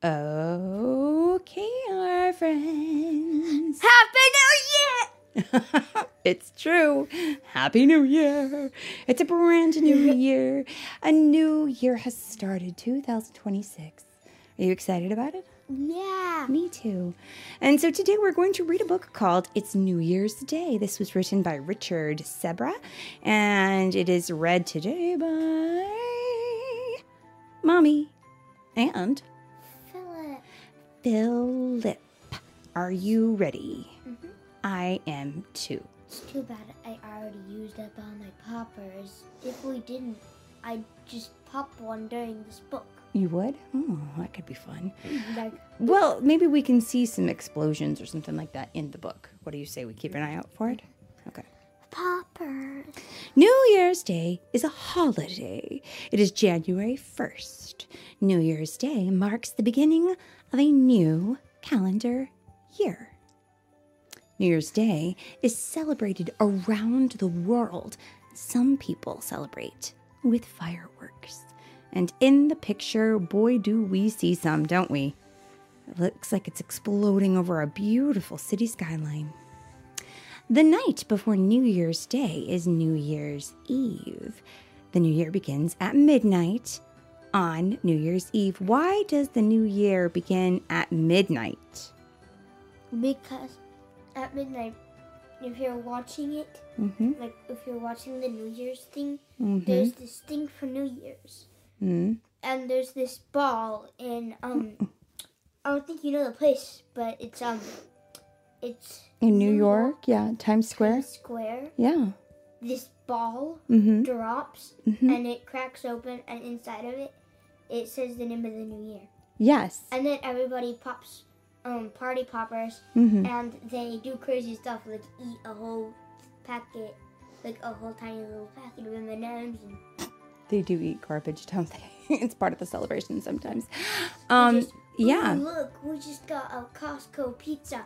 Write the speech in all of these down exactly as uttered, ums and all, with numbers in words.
Okay, our friends. Happy New Year! It's true. Happy New Year. It's a brand new year. A new year has started, two thousand twenty-six. Are you excited about it? Yeah. Me too. And so today we're going to read a book called It's New Year's Day. This was written by Richard Sebra, and it is read today by Mommy and Philip. Philip. Are you ready? Mm-hmm. I am too. It's too bad I already used up all my poppers. If we didn't, I'd just pop one during this book. You would? Oh, that could be fun. Like, Well, maybe we can see some explosions or something like that in the book. What do you say? We keep an eye out for it? Okay. poppers. New Year's Day is a holiday. It is January first. New Year's Day marks the beginning of a new calendar year. New Year's Day is celebrated around the world. Some people celebrate with fireworks. And in the picture, boy, do we see some, don't we? It looks like it's exploding over a beautiful city skyline. The night before New Year's Day is New Year's Eve. The new year begins at midnight on New Year's Eve. Why does the new year begin at midnight? Because at midnight, if you're watching it, Mm-hmm. like if you're watching the New Year's thing, Mm-hmm. there's this thing for New Year's. Mm-hmm. And there's this ball in, um, I don't think you know the place, but it's, um, it's... In New York, yeah, Times Square. Times Square. Yeah. This ball Mm-hmm. drops, Mm-hmm. and it cracks open, and inside of it, it says the name of the new year. Yes. And then everybody pops, um, party poppers, Mm-hmm. and they do crazy stuff, like eat a whole packet, like a whole tiny little packet of M and M's, and They do eat garbage, don't they? It's part of the celebration sometimes. Um, just, yeah. "Ooh, look, we just got a Costco pizza."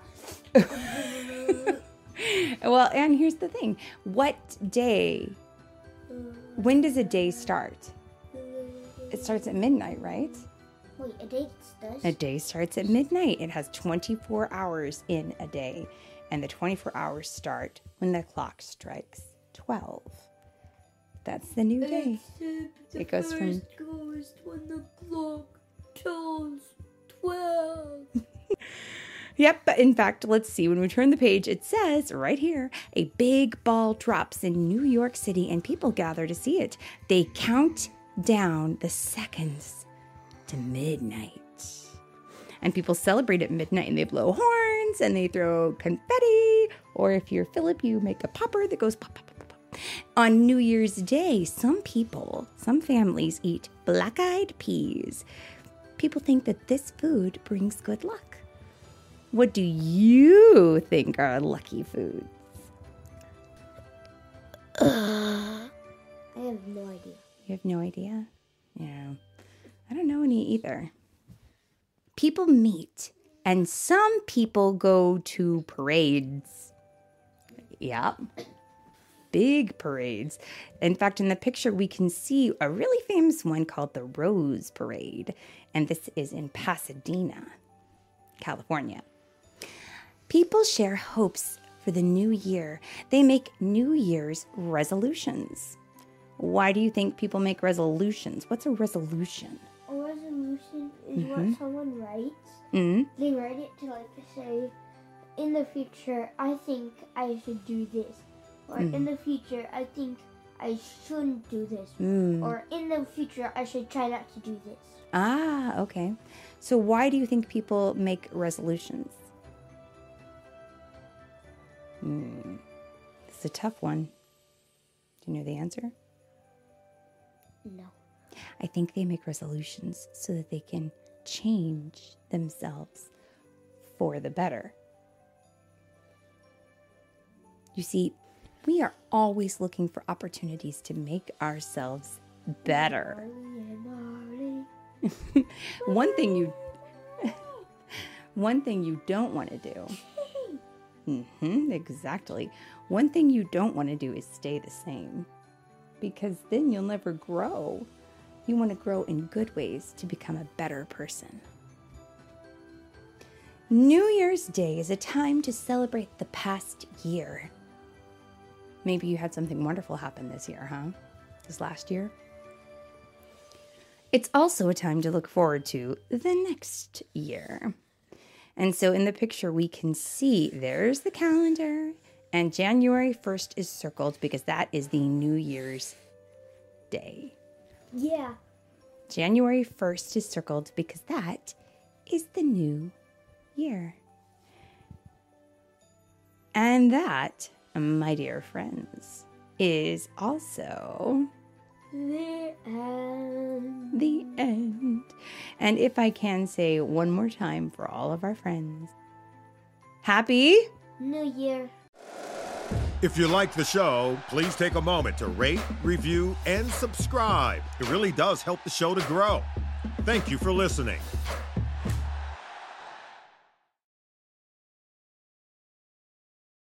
Well, and here's the thing. What day, when does a day start? It starts at midnight, right? Wait, a date does? A day starts at midnight. It has twenty-four hours in a day. And the twenty-four hours start when the clock strikes twelve. That's the new day. It goes from... goes when the clock tells twelve. Yep, but in fact, let's see. When we turn the page, it says right here, a big ball drops in New York City and people gather to see it. They count down the seconds to midnight. And people celebrate at midnight and they blow horns and they throw confetti. Or if you're Philip, you make a popper that goes pop, pop, pop, pop, pop. On New Year's Day, some people, some families eat black-eyed peas. People think that this food brings good luck. What do you think are lucky foods? I have no idea. You have no idea? Yeah. I don't know any either. People meet, and some people go to parades. Yep. Big parades. In fact, in the picture, we can see a really famous one called the Rose Parade. And this is in Pasadena, California. People share hopes for the new year. They make New Year's resolutions. Why do you think people make resolutions? What's a resolution? A resolution is Mhm. what someone writes. Mm-hmm. They write it to like say, in the future, I think I should do this. Or in the future, I think I shouldn't do this. Mm. Or in the future, I should try not to do this. Ah, okay. So why do you think people make resolutions? Hmm. It's a tough one. Do you know the answer? No. I think they make resolutions so that they can change themselves for the better. You see, we are always looking for opportunities to make ourselves better. One thing you one thing you don't want to do. Mm-hmm, exactly. One thing you don't want to do is stay the same, because then you'll never grow. You want to grow in good ways to become a better person. New Year's Day is a time to celebrate the past year. Maybe you had something wonderful happen this year, huh? This last year? It's also a time to look forward to the next year. And so in the picture we can see there's the calendar, and January first is circled because that is the New Year's Day. Yeah. January first is circled because that is the new year. And that, my dear friends, is also the end. The end. And if I can say one more time for all of our friends, Happy New Year. If you like the show, please take a moment to rate, review, and subscribe. It really does help the show to grow. Thank you for listening.